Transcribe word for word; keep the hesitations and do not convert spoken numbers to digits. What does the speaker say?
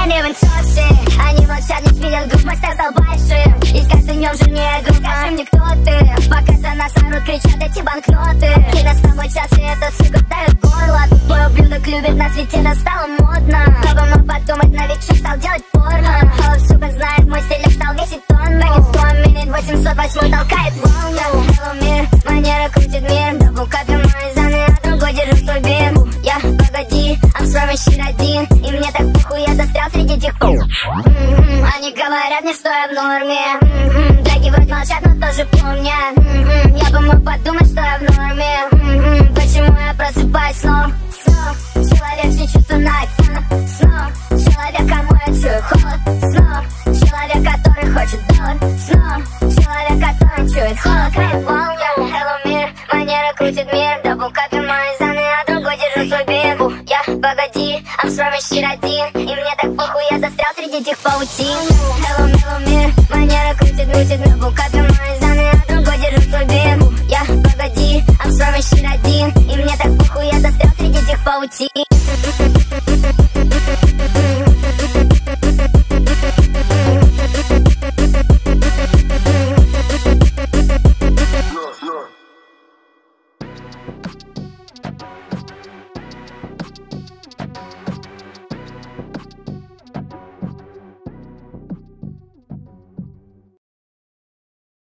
не вынцовцы. Они молчат, не видят, групп мой стал большим. И с каждым днем жирнее групп. Скажи мне, кто ты? Пока за нас орут, кричат эти банкноты. И настал мой час, и эта сука дает горло. Тупой ублюдок любит нас, ведь это стало модно. Кто бы мог подумать, новичок стал делать порно. Холод, сука, знает, мой стиль стал весить тонну. Бэггет сто минут, восемьсот восемь толкает волну. Hello, мир, манера крутит мир. Дабл капи мои заны, а другой держу свой бим. Я, погоди, I'm с вами щит один. И мне так похуй, я застрял среди этих м-м-м. Они говорят мне, что я в норме. М-м-м. Драки вроде молчат, но тоже помнят. М-м-м. Я бы мог подумать, что я в норме. М-м-м. Почему я просыпаюсь снова? Снова человек все чувствует на айфон. Снова человек, кому я чую холод. Снова человек, который хочет доллар. Снова человек, который чует холод. Край волны. Hello, мир, манера крутит мир. Дабл капи мои заны, а другой держу свой бим. Я, погоди, I'm с вами щит один. И мне так похуй, я застрял среди этих паутин. Hello, hello, мир, манера крутит, крутит. Дабл капи мои заны, а другой держу свой бим. Я, погоди, I'm с вами щит один. И мне так похуй, я застрял среди этих паутин.